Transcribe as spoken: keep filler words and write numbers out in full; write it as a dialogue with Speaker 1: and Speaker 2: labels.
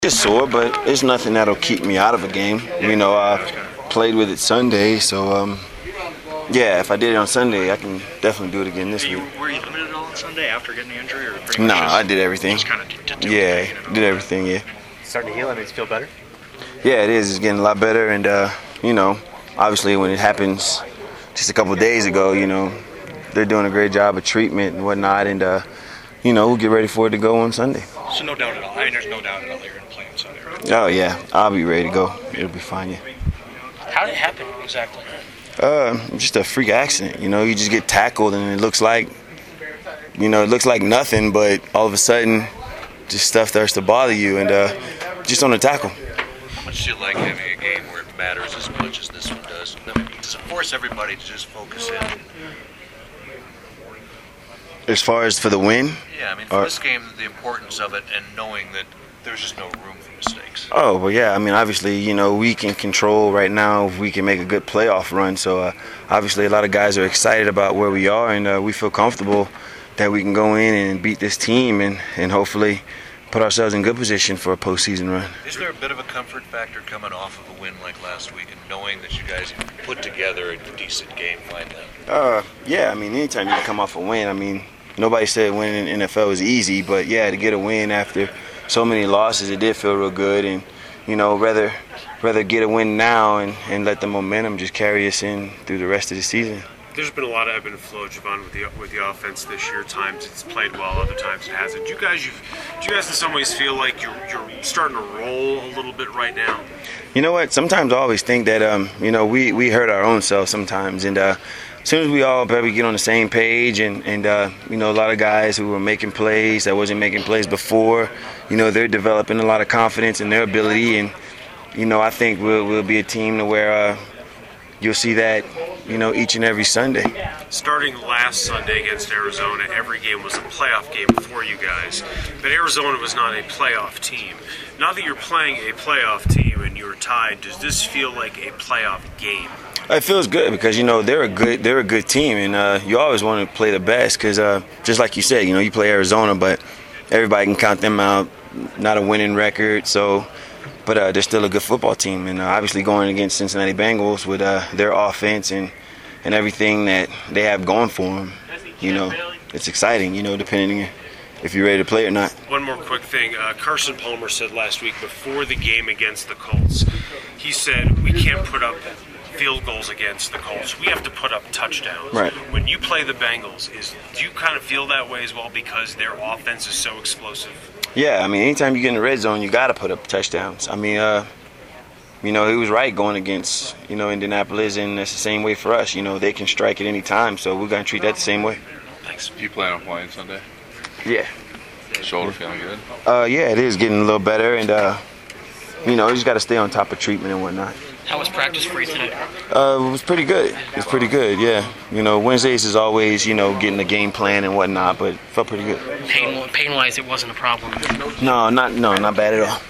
Speaker 1: Just sore, but it's nothing that'll keep me out of a game. You know, I played with it Sunday, so um, yeah, if I did it on Sunday, I can definitely do it again this
Speaker 2: you,
Speaker 1: week.
Speaker 2: Were you limited at all on Sunday after getting the injury? Or pretty
Speaker 1: No,
Speaker 2: much just,
Speaker 1: I did everything.
Speaker 2: Just kind of did, did
Speaker 1: yeah,
Speaker 2: everything,
Speaker 1: did everything, yeah.
Speaker 3: Starting to heal, I mean, it's feel better?
Speaker 1: Yeah, it is. It's getting a lot better, and, uh, you know, obviously when it happens just a couple of days ago, you know, they're doing a great job of treatment and whatnot, and, uh, you know, we'll get ready for it to go on Sunday.
Speaker 2: So no doubt at all. I mean, there's no doubt at all that you're going to play on Sunday, right?
Speaker 1: Oh, yeah. I'll be ready to go. It'll be fine, yeah.
Speaker 2: How did it happen exactly?
Speaker 1: Uh, just a freak accident. You know, you just get tackled, and it looks like, you know, it looks like nothing, but all of a sudden, just stuff starts to bother you, and uh, just on the tackle.
Speaker 4: How much do you like having a game where it matters as much as this one does? I mean, does it force everybody to just focus in?
Speaker 1: As far as for the win?
Speaker 4: Yeah, I mean, for
Speaker 1: or,
Speaker 4: this game, the importance of it and knowing that there's just no room for mistakes.
Speaker 1: Oh, well, yeah. I mean, obviously, you know, we can control right now if we can make a good playoff run. So, uh, obviously, a lot of guys are excited about where we are, and uh, we feel comfortable that we can go in and beat this team and, and hopefully put ourselves in good position for a postseason run.
Speaker 4: Is there a bit of a comfort factor coming off of a win like last week and knowing that you guys put together a decent game finally?
Speaker 1: Uh, yeah, I mean, anytime you can come off a win, I mean, nobody said winning in the N F L is easy, but yeah, to get a win after so many losses, it did feel real good, and you know, rather rather get a win now and, and let the momentum just carry us in through the rest of the season.
Speaker 5: There's been a lot of ebb and flow, Javon, with the with the offense this year. Times it's played well, other times it hasn't. Do you guys, you, do you guys in some ways feel like you're you're starting to roll a little bit right now?
Speaker 1: You know what? Sometimes I always think that um, you know, we we hurt our own selves sometimes, and uh, as soon as we all probably get on the same page, and and uh, you know, a lot of guys who were making plays that wasn't making plays before, you know, they're developing a lot of confidence in their ability, and you know, I think we'll we'll be a team to where uh, you'll see that, you know, each and every Sunday.
Speaker 5: Starting last Sunday against Arizona, every game was a playoff game for you guys, but Arizona was not a playoff team. Now that you're playing a playoff team and you're tied, does this feel like a playoff game?
Speaker 1: It feels good because, you know, they're a good they're a good team, and uh, you always want to play the best because, uh, just like you said, you know, you play Arizona, but everybody can count them out. Not a winning record, so. But uh, they're still a good football team, and uh, obviously going against Cincinnati Bengals with uh, their offense and, and everything that they have going for them, you know, it's exciting, you know, depending if you're ready to play or not.
Speaker 5: One more quick thing. Uh, Carson Palmer said last week before the game against the Colts, he said, we can't put up field goals against the Colts. We have to put up touchdowns.
Speaker 1: Right.
Speaker 5: When you play the Bengals, is do you kind of feel that way as well because their offense is so explosive?
Speaker 1: Yeah, I mean, anytime you get in the red zone, you got to put up touchdowns. I mean, uh, you know, he was right going against, you know, Indianapolis, and it's the same way for us. You know, they can strike at any time, so we're going to treat that the same way.
Speaker 4: Thanks.
Speaker 6: You plan on playing Sunday?
Speaker 1: Yeah.
Speaker 6: Shoulder feeling good?
Speaker 1: Uh, yeah, it is getting a little better, and, uh, you know, you just got to stay on top of treatment and whatnot.
Speaker 2: How was practice for you today?
Speaker 1: Uh, it was pretty good. It was pretty good, yeah. You know, Wednesdays is always, you know, getting the game plan and whatnot, but it felt pretty good.
Speaker 2: Pain, pain-wise, it wasn't a problem.
Speaker 1: No, not no, not bad at all.